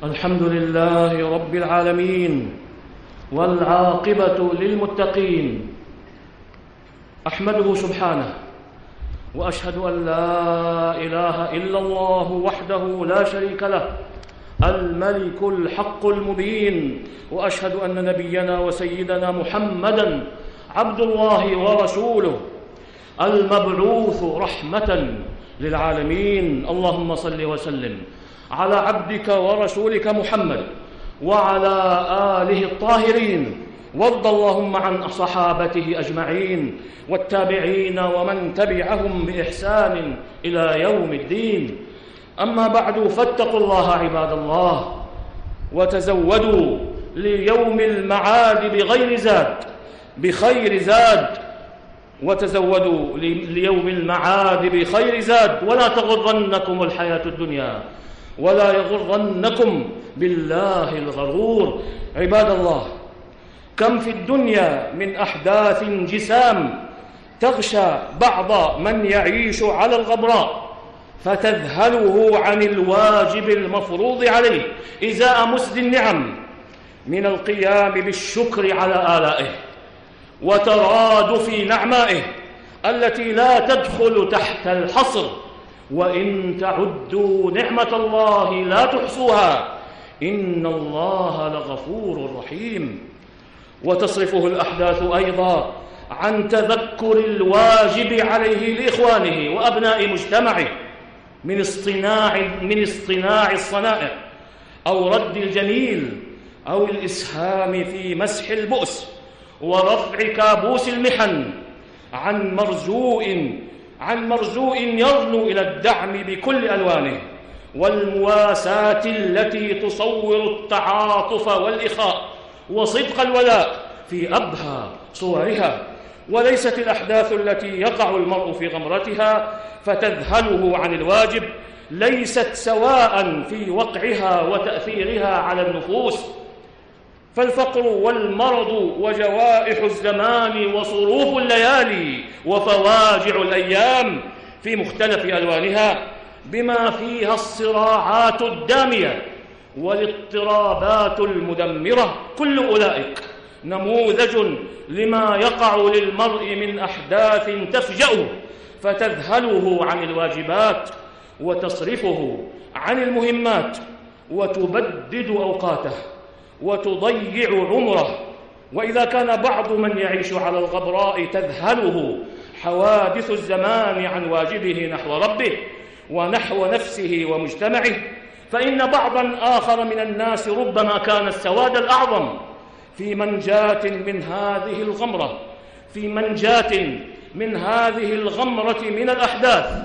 الحمد لله رب العالمين، والعاقبة للمتقين. أحمده سبحانه، وأشهد أن لا إله إلا الله وحده لا شريك له، الملك الحق المبين. وأشهد أن نبينا وسيدنا محمدًا عبد الله ورسوله، المبعوث رحمة للعالمين. اللهم صل وسلم على عبدك ورسولك محمد وعلى آله الطاهرين، وارض اللهم عن صحابته أجمعين والتابعين ومن تبعهم بإحسان إلى يوم الدين. أما بعد، فاتقوا الله عباد الله، وتزودوا ليوم المعاد بخير زاد، وتزودوا ليوم المعاد بخير زاد، ولا تغرنكم الحياة الدنيا ولا يغرنكم بالله الغرور. عباد الله، كم في الدنيا من أحداث جسام تغشى بعض من يعيش على الغبراء، فتذهله عن الواجب المفروض عليه إزاء مسد النعم من القيام بالشكر على آلائه وترادف نعمائه التي لا تدخل تحت الحصر. وإن تعدوا نعمة الله لا تحصوها، إن الله لغفور رحيم. وتصرفه الأحداث أيضا عن تذكر الواجب عليه لإخوانه وأبناء مجتمعه من اصطناع الصنائع، أو رد الجميل، أو الإسهام في مسح البؤس ورفع كابوس المحن عن مرجوء يرنو إلى الدعم بكل ألوانه، والمواساة التي تصور التعاطف والإخاء وصدق الولاء في أبهى صورها. وليست الأحداث التي يقع المرء في غمرتها فتذهله عن الواجب ليست سواء في وقعها وتأثيرها على النفوس، فالفقر والمرض وجوائح الزمان وصروف الليالي وفواجع الأيام في مختلف ألوانها، بما فيها الصراعات الدامية والاضطرابات المدمرة، كل أولئك نموذج لما يقع للمرء من أحداث تفجأه فتذهله عن الواجبات وتصرفه عن المهمات وتبدد أوقاته وتضيع عمره. وإذا كان بعض من يعيش على الغبراء تذهله حوادث الزمان عن واجبه نحو ربه ونحو نفسه ومجتمعه، فإن بعضا آخر من الناس ربما كان السواد الأعظم في منجاة من هذه الغمرة من الأحداث،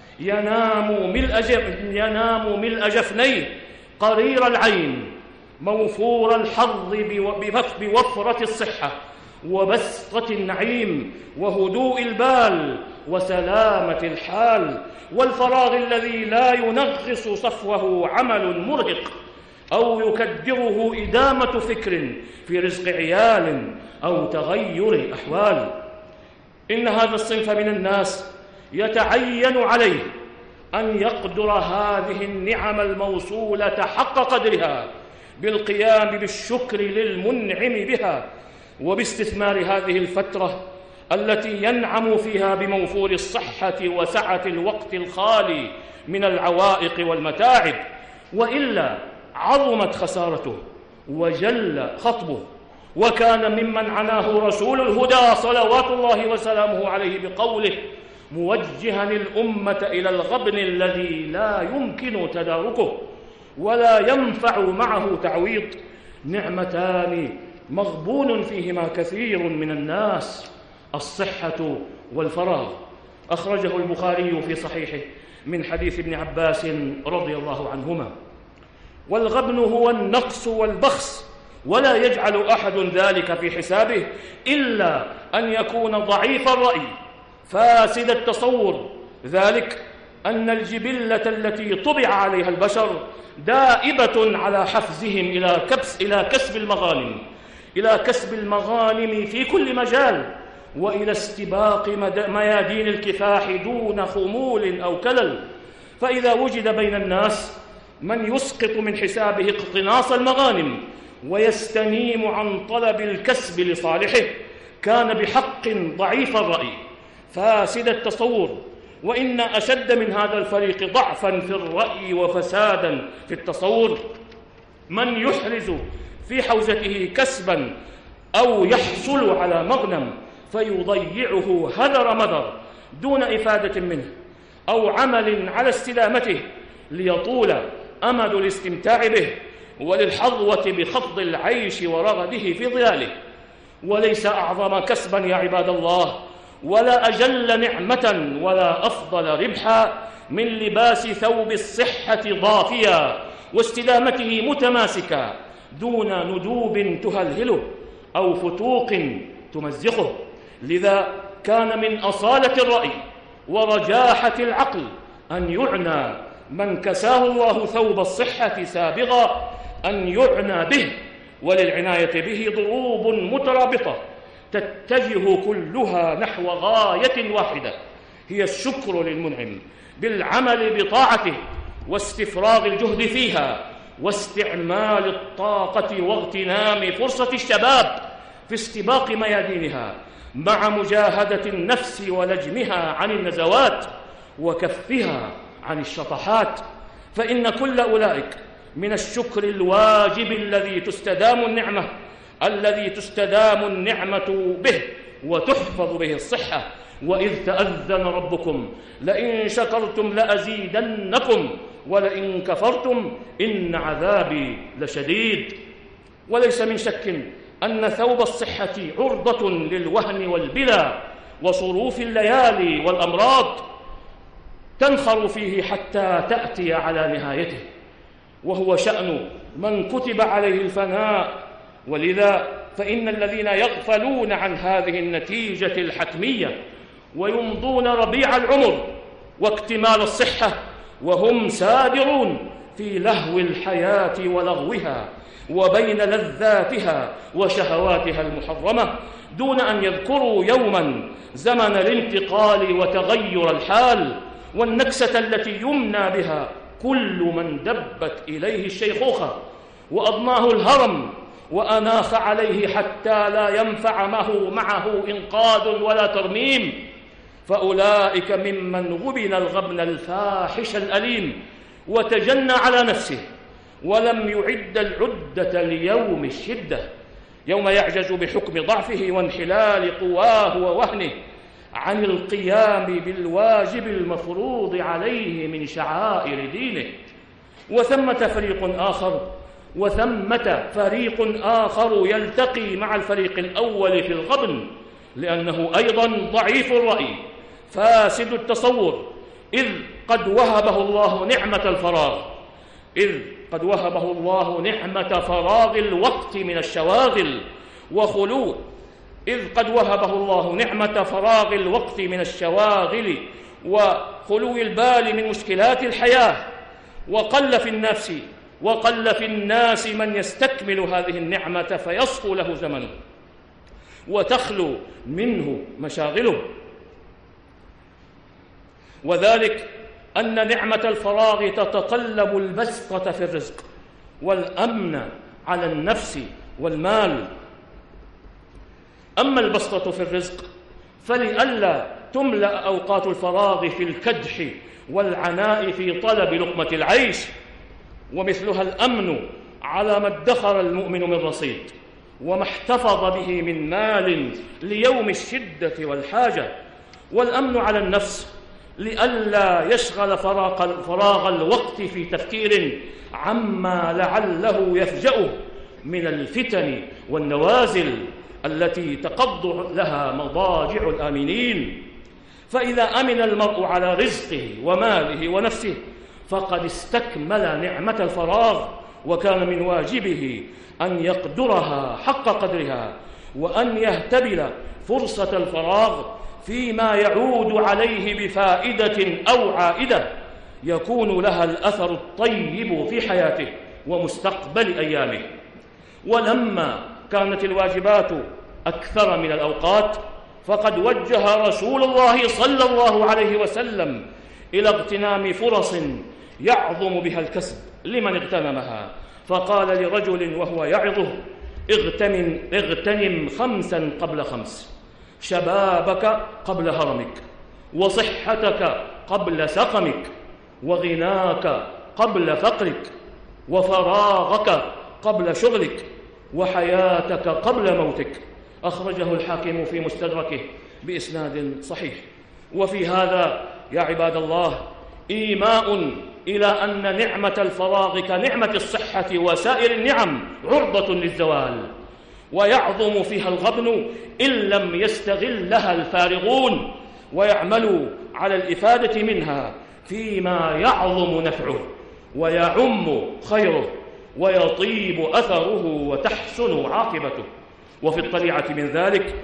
ينام ملء جفنيه قرير العين موفور الحظ بوفرة الصحة وبسطة النعيم وهدوء البال وسلامة الحال، والفراغ الذي لا ينغص صفوه عمل مرهق أو يكدره إدامة فكر في رزق عيال أو تغير أحوال. إن هذا الصنف من الناس يتعين عليه أن يقدر هذه النعم الموصولة حق قدرها بالقيام بالشكر للمنعم بها، وباستثمار هذه الفترة التي ينعم فيها بموفور الصحة وسعة الوقت الخالي من العوائق والمتاعب، وإلا عظمت خسارته وجل خطبه. وكان ممن عناه رسول الهدى صلوات الله وسلامه عليه بقوله موجها الأمة إلى الغبن الذي لا يمكن تداركه ولا ينفع معه تعويض: نعمتان مغبون فيهما كثير من الناس، الصحة والفراغ. أخرجه البخاري في صحيحه من حديث ابن عباس رضي الله عنهما. والغبن هو النقص والبخس، ولا يجعل أحد ذلك في حسابه إلا أن يكون ضعيف الرأي فاسد التصور، ذلك أن الجبلة التي طبع عليها البشر دائبة على حفزهم إلى كسب المغانم في كل مجال، وإلى استباق ميادين الكفاح دون خمول أو كلل. فإذا وجد بين الناس من يسقط من حسابه اقتناص المغانم ويستنيم عن طلب الكسب لصالحه كان بحق ضعيف الرأي فاسد التصور، وإن أشد من هذا الفريق ضعفا في الرأي وفسادا في التصور من يحرز في حوزته كسبا أو يحصل على مغنم فيضيعه هدر مدر دون إفادة منه أو عمل على استدامته ليطول أمد الاستمتاع به وللحظوة بخفض العيش ورغده في ظلاله. وليس أعظم كسبا يا عباد الله ولا أجل نعمة ولا أفضل ربحا من لباس ثوب الصحة ضافيا واستدامته متماسكا دون ندوب تهلهله أو فتوق تمزقه. لذا كان من أصالة الرأي ورجاحة العقل أن يعنى من كساه الله ثوب الصحة سابغا أن يعنى به، وللعناية به ضروب مترابطة تتجه كلها نحو غاية واحدة هي الشكر للمنعم بالعمل بطاعته واستفراغ الجهد فيها واستعمال الطاقة واغتنام فرصة الشباب في استباق ميادينها مع مجاهدة النفس ولجمها عن النزوات وكفها عن الشطحات، فإن كل أولئك من الشكر الواجب الذي تستدام النعمة به وتحفظ به الصحة. وإذ تأذن ربكم لئن شكرتم لأزيدنكم ولئن كفرتم إن عذابي لشديد. وليس من شك أن ثوب الصحة عرضة للوهن والبلى وصروف الليالي والأمراض تنخر فيه حتى تأتي على نهايته، وهو شأن من كتب عليه الفناء. ولذا فإن الذين يغفلون عن هذه النتيجة الحتمية ويمضون ربيع العمر واكتمال الصحة وهم سادرون في لهو الحياة ولغوها وبين لذاتها وشهواتها المحرمة دون أن يذكروا يوما زمن الانتقال وتغير الحال والنكسة التي يمنى بها كل من دبت إليه الشيخوخة وأضناه الهرم وأناخ عليه حتى لا ينفع معه إنقاذ ولا ترميم. فأولئك ممن غبن الغبن الفاحش الأليم وتجنى على نفسه ولم يعد العدة ليوم الشدة، يوم يعجز بحكم ضعفه وانحلال قواه ووهنه عن القيام بالواجب المفروض عليه من شعائر دينه. وثمة فريق آخر يلتقي مع الفريق الأول في الغبن لأنه أيضا ضعيف الرأي فاسد التصور، إذ قد وهبه الله نعمة فراغ الوقت من الشواغل وخلو البال من مشكلات الحياة، وقل في الناس من يستكمل هذه النعمة فيصفو له زمنه وتخلو منه مشاغله. وذلك أن نعمة الفراغ تتطلب البسطة في الرزق والأمن على النفس والمال. أما البسطة في الرزق فلئلا تملأ أوقات الفراغ في الكدح والعناء في طلب لقمة العيش، ومثلها الأمن على ما ادخر المؤمن من رصيد وما احتفظ به من مال ليوم الشدة والحاجة، والأمن على النفس لئلا يشغل فراغ الوقت في تفكير عما لعله يفجأه من الفتن والنوازل التي تقض لها مضاجع الآمنين. فإذا أمن المرء على رزقه وماله ونفسه فقد استكمل نعمة الفراغ، وكان من واجبه أن يقدرها حق قدرها وأن يهتبل فرصة الفراغ فيما يعود عليه بفائدة أو عائدة يكون لها الأثر الطيب في حياته ومستقبل أيامه. ولما كانت الواجبات أكثر من الأوقات فقد وجه رسول الله صلى الله عليه وسلم إلى اغتنام فرص يعظم بها الكسب لمن اغتنمها، فقال لرجل وهو يعظه: اغتنم 5 قبل 5، شبابك قبل هرمك، وصحتك قبل سقمك، وغناك قبل فقرك، وفراغك قبل شغلك، وحياتك قبل موتك. أخرجه الحاكم في مستدركه بإسناد صحيح. وفي هذا يا عباد الله إيماء إلى أن نعمة الفراغ كنعمة الصحة وسائر النعم عرضة للزوال، ويعظم فيها الغبن إن لم يستغلها الفارغون ويعملوا على الإفادة منها فيما يعظم نفعه ويعم خيره ويطيب أثره وتحسن عاقبته. وفي الطليعة من ذلك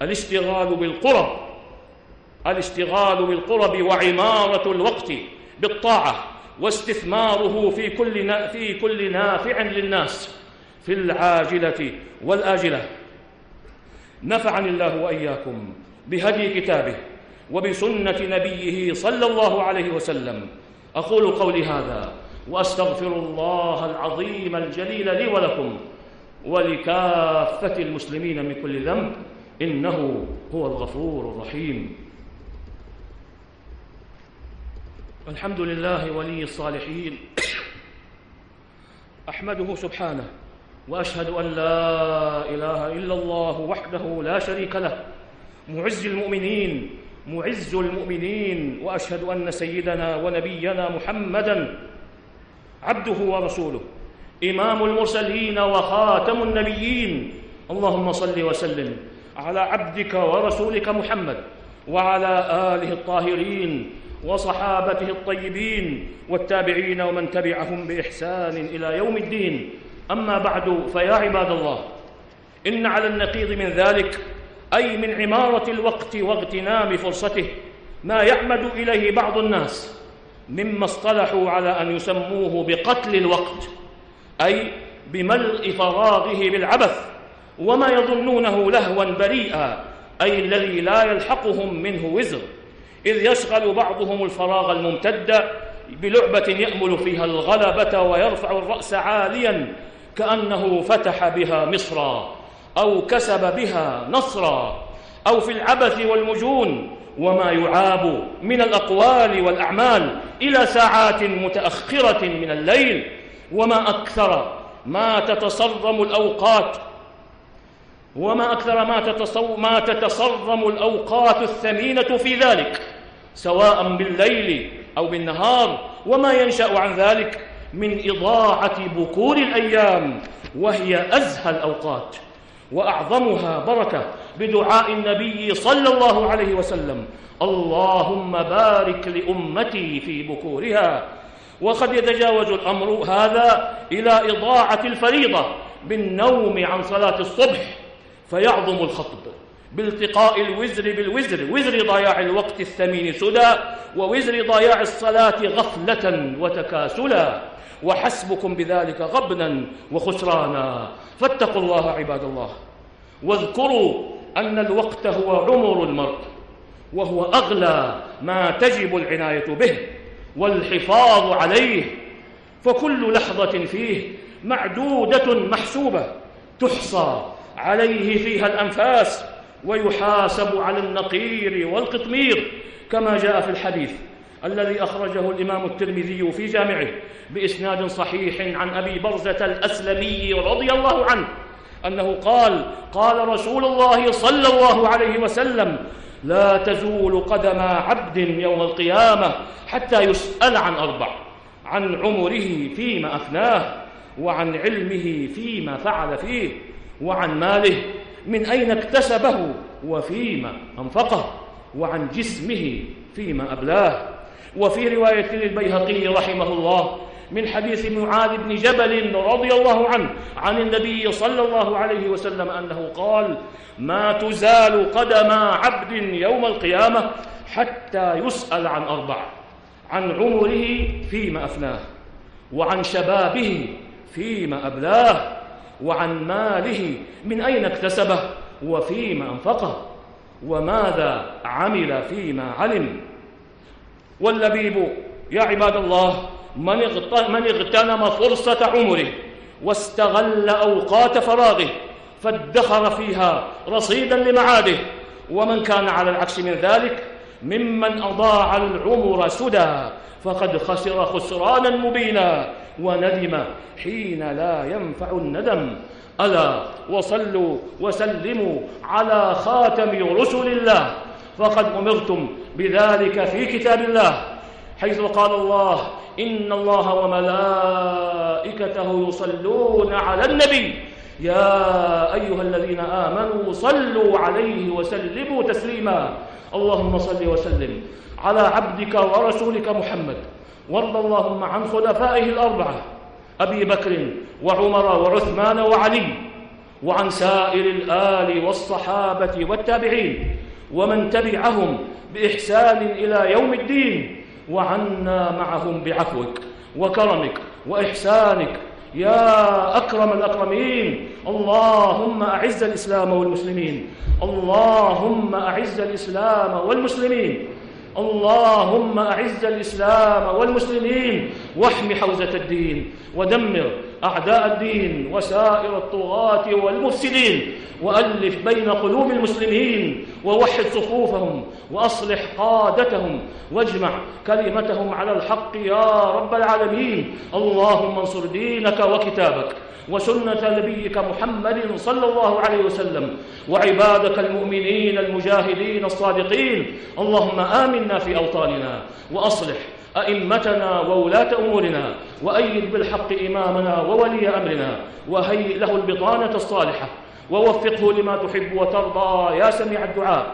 الاشتغال بالقرب وعمارة الوقت بالطاعة واستثماره في كل نافع للناس في العاجلة والآجلة. نفعني الله وإياكم بهدي كتابه وبسنة نبيه صلى الله عليه وسلم. أقول قولي هذا وأستغفر الله العظيم الجليل لي ولكم ولكافة المسلمين من كل ذنب، إنه هو الغفور الرحيم. الحمد لله ولي الصالحين، أحمده سبحانه وأشهد أن لا إله إلا الله وحده لا شريك له، معز المؤمنين، وأشهد أن سيدنا ونبينا محمدًا عبده ورسوله، إمام المرسلين وخاتم النبيين. اللهم صل وسلم على عبدك ورسولك محمد وعلى آله الطاهرين وصحابته الطيبين والتابعين ومن تبعهم بإحسان إلى يوم الدين. أما بعد، فيا عباد الله، إن على النقيض من ذلك، أي من عمارة الوقت واغتنام فرصته، ما يعمد إليه بعض الناس مما اصطلحوا على أن يسموه بقتل الوقت، أي بملء فراغه بالعبث وما يظنونه لهوا بريئا، أي الذي لا يلحقهم منه وزر، إذ يشغل بعضهم الفراغ الممتد بلعبة يأمل فيها الغلبة ويرفع الرأس عاليا كأنه فتح بها مصرا أو كسب بها نصرا، أو في العبث والمجون وما يعاب من الأقوال والأعمال إلى ساعات متأخرة من الليل. وما أكثر ما تتصرم الأوقات الثمينة في ذلك، سواء بالليل أو بالنهار، وما ينشأ عن ذلك من إضاعة بكور الأيام، وهي أزهى الأوقات وأعظمها بركة بدعاء النبي صلى الله عليه وسلم: اللهم بارك لأمتي في بكورها. وقد يتجاوز الأمر هذا إلى إضاعة الفريضة بالنوم عن صلاة الصبح، فيعظم الخطب بالتقاء الوزر بالوزر، وزر ضياع الوقت الثمين سدى، ووزر ضياع الصلاة غفلة وتكاسلا، وحسبكم بذلك غبنا وخسرانا. فاتقوا الله عباد الله، واذكروا أن الوقت هو عمر المرء، وهو أغلى ما تجب العناية به والحفاظ عليه، فكل لحظة فيه معدودة محسوبة، تحصى عليه فيها الأنفاس، ويحاسب على النقير والقطمير، كما جاء في الحديث الذي أخرجه الإمام الترمذي في جامعه بإسناد صحيح عن أبي برزة الأسلمي رضي الله عنه أنه قال رسول الله صلى الله عليه وسلم: لا تزول قدم عبد يوم القيامة حتى يسأل عن 4: عن عمره فيما أفناه، وعن علمه فيما فعل فيه، وعن ماله من أين اكتسبه وفيما أنفقه، وعن جسمه فيما أبلاه. وفي رواية للبيهقي رحمه الله من حديث معاذ بن جبل رضي الله عنه عن النبي صلى الله عليه وسلم أنه قال: ما تزال قدم عبد يوم القيامة حتى يسأل عن 4: عن عمره فيما أفناه، وعن شبابه فيما أبلاه، وعن ماله من أين اكتسبه وفيما أنفقه، وماذا عمل فيما علم. واللبيب يا عباد الله من اغتنم فرصة عمره واستغل أوقات فراغه فادخر فيها رصيدا لمعاده، ومن كان على العكس من ذلك ممن أضاع العمر سدى فقد خسر خسرانا مبينا وندم حين لا ينفع الندم. ألا وصلوا وسلموا على خاتم رسل الله، فقد أمرتم بذلك في كتاب الله، حيث قال الله: إن الله وملائكته يصلون على النبي يا أيها الذين آمنوا صلوا عليه وسلموا تسليما. اللهم صل وسلم على عبدك ورسولك محمد، وارض اللهم عن خلفائه الأربعة أبي بكر وعمر وعثمان وعلي، وعن سائر الآل والصحابة والتابعين ومن تبعهم بإحسان إلى يوم الدين، وعنا معهم بعفوك وكرمك وإحسانك يا أكرم الأكرمين. اللهم أعز الإسلام والمسلمين، اللهم أعز الإسلام والمسلمين، اللهم أعز الإسلام والمسلمين، واحم حوزة الدين، ودمر أعداء الدين وسائر الطغاة والمفسدين، وألف بين قلوب المسلمين، ووحد صفوفهم، وأصلح قادتهم، واجمع كلمتهم على الحق يا رب العالمين. اللهم انصر دينك وكتابك وسنة نبيك محمد صلى الله عليه وسلم، وعبادك المؤمنين المجاهدين الصادقين. اللهم آمنا في أوطاننا، وأصلح أئمتنا وولاة أمورنا، وأيد بالحق إمامنا وولي أمرنا، وهيئ له البطانة الصالحة، ووفقه لما تحب وترضى يا سميع الدعاء.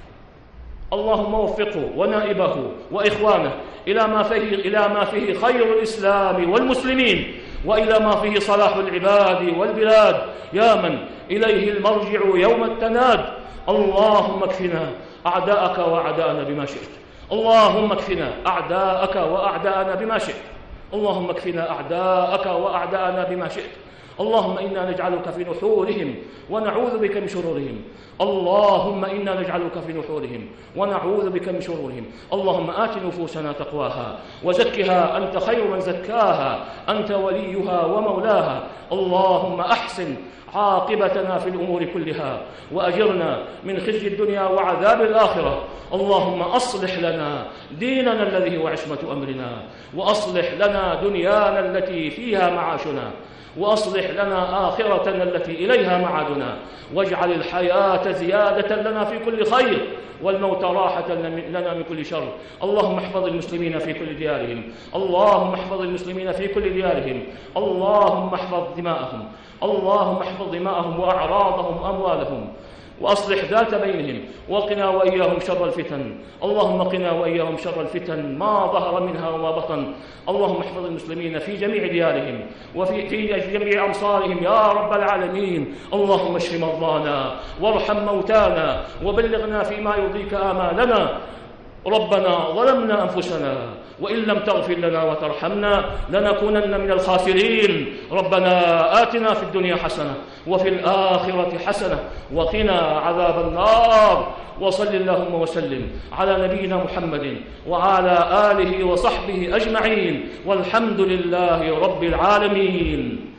اللهم وفقه ونائبه وإخوانه إلى ما فيه خير الإسلام والمسلمين، وإلى ما فيه صلاح العباد والبلاد، يا من إليه المرجع يوم التناد. اللهم اكفنا أعداءك وأعداءنا بما شئت، اللهم اكفنا أعداءك وأعداءنا بما شئت، اللهم اكفنا أعداءك وأعداءنا بما شئت. اللهم إنا نجعلك في نحورهم ونعوذ بك من شرورهم، اللهم إنا نجعلك في نحورهم ونعوذ بك من شرورهم. اللهم آت نفوسنا تقواها وزكها أنت خير من زكاها، أنت وليها ومولاها. اللهم أحسن عاقبتنا في الأمور كلها، وأجرنا من خزي الدنيا وعذاب الآخرة. اللهم أصلح لنا ديننا الذي هو عصمة أمرنا، وأصلح لنا دنيانا التي فيها معاشنا، وأصلح لنا آخرتنا التي إليها معادنا، واجعل الحياة زيادة لنا في كل خير، والموت راحة لنا من كل شر. اللهم احفظ المسلمين في كل ديارهم، اللهم احفظ المسلمين في كل ديارهم، اللهم احفظ دماءهم، اللهم احفظ دماءهم وأعراضهم وأموالهم، وأصلح ذات بينهم، وقنا وإياهم شر الفتن. اللهم قنا وإياهم شر الفتن ما ظهر منها وما بطن. اللهم احفظ المسلمين في جميع ديارهم وفي جميع أمصارهم يا رب العالمين. اللهم اشف مرضانا وارحم موتانا، وبلغنا فيما يرضيك آمالنا. ربنا ظلمنا أنفسنا، وإن لم تغفر لنا وترحمنا لنكونن من الخاسرين. ربنا آتنا في الدنيا حسنة وفي الآخرة حسنة وقنا عذاب النار. وصل اللهم وسلم على نبينا محمد وعلى آله وصحبه أجمعين، والحمد لله رب العالمين.